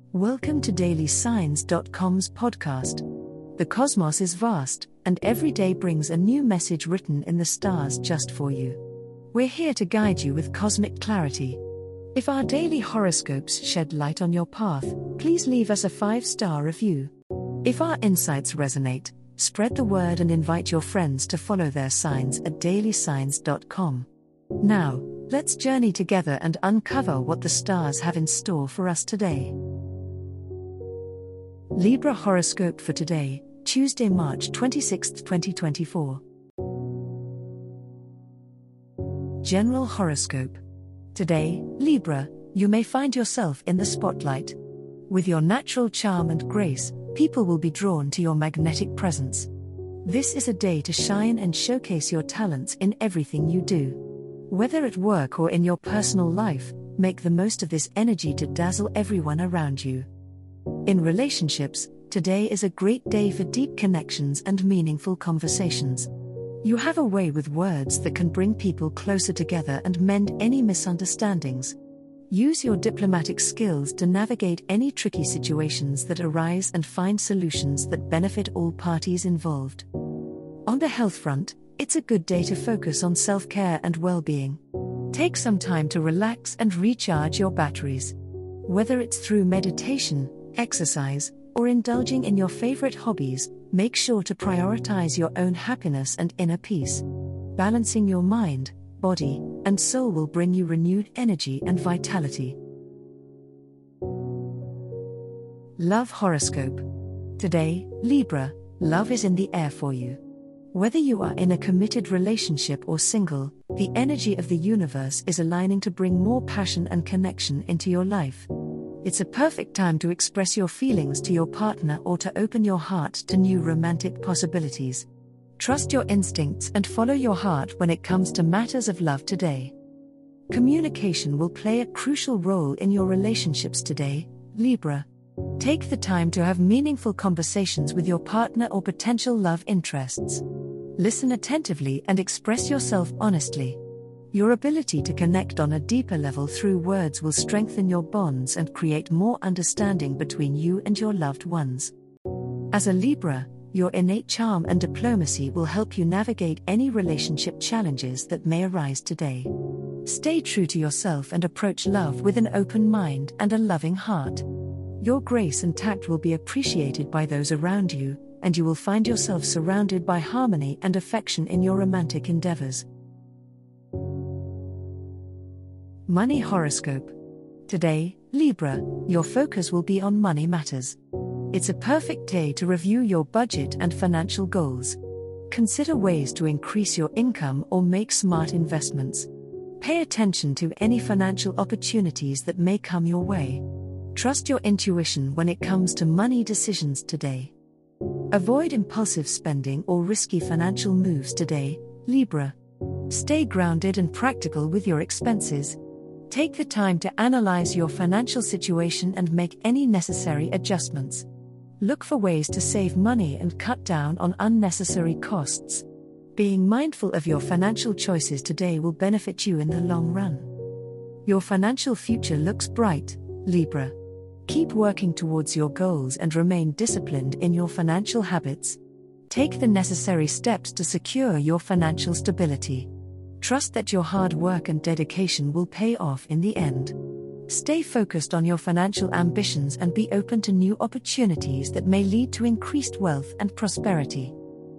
Welcome to DailySigns.com's podcast. The cosmos is vast, and every day brings a new message written in the stars just for you. We're here to guide you with cosmic clarity. If our daily horoscopes shed light on your path, please leave us a 5-star review. If our insights resonate, spread the word and invite your friends to follow their signs at DailySigns.com. Now, let's journey together and uncover what the stars have in store for us today. Libra horoscope for today, Tuesday, March 26, 2024. General horoscope. Today, Libra, you may find yourself in the spotlight. With your natural charm and grace, people will be drawn to your magnetic presence. This is a day to shine and showcase your talents in everything you do. Whether at work or in your personal life, make the most of this energy to dazzle everyone around you. In relationships, today is a great day for deep connections and meaningful conversations. You have a way with words that can bring people closer together and mend any misunderstandings. Use your diplomatic skills to navigate any tricky situations that arise and find solutions that benefit all parties involved. On the health front, it's a good day to focus on self-care and well-being. Take some time to relax and recharge your batteries. Whether it's through meditation, exercise, or indulging in your favorite hobbies, make sure to prioritize your own happiness and inner peace. Balancing your mind, body, and soul will bring you renewed energy and vitality. Love horoscope. Today, Libra, love is in the air for you. Whether you are in a committed relationship or single, the energy of the universe is aligning to bring more passion and connection into your life. It's a perfect time to express your feelings to your partner or to open your heart to new romantic possibilities. Trust your instincts and follow your heart when it comes to matters of love today. Communication will play a crucial role in your relationships today, Libra. Take the time to have meaningful conversations with your partner or potential love interests. Listen attentively and express yourself honestly. Your ability to connect on a deeper level through words will strengthen your bonds and create more understanding between you and your loved ones. As a Libra, your innate charm and diplomacy will help you navigate any relationship challenges that may arise today. Stay true to yourself and approach love with an open mind and a loving heart. Your grace and tact will be appreciated by those around you, and you will find yourself surrounded by harmony and affection in your romantic endeavors. Money horoscope. Today, Libra, your focus will be on money matters. It's a perfect day to review your budget and financial goals. Consider ways to increase your income or make smart investments. Pay attention to any financial opportunities that may come your way. Trust your intuition when it comes to money decisions today. Avoid impulsive spending or risky financial moves today, Libra. Stay grounded and practical with your expenses. Take the time to analyze your financial situation and make any necessary adjustments. Look for ways to save money and cut down on unnecessary costs. Being mindful of your financial choices today will benefit you in the long run. Your financial future looks bright, Libra. Keep working towards your goals and remain disciplined in your financial habits. Take the necessary steps to secure your financial stability. Trust that your hard work and dedication will pay off in the end. Stay focused on your financial ambitions and be open to new opportunities that may lead to increased wealth and prosperity.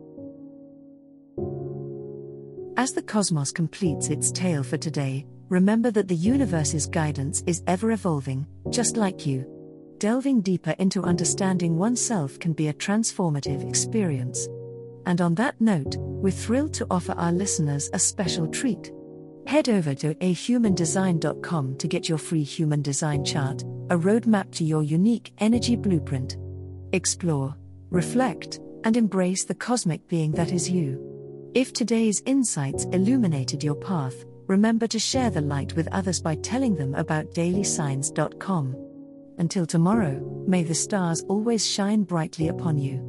As the cosmos completes its tale for today, remember that the universe's guidance is ever evolving, just like you. Delving deeper into understanding oneself can be a transformative experience. And on that note, we're thrilled to offer our listeners a special treat. Head over to ahumandesign.com to get your free human design chart, a roadmap to your unique energy blueprint. Explore, reflect, and embrace the cosmic being that is you. If today's insights illuminated your path, remember to share the light with others by telling them about DailySigns.com. Until tomorrow, may the stars always shine brightly upon you.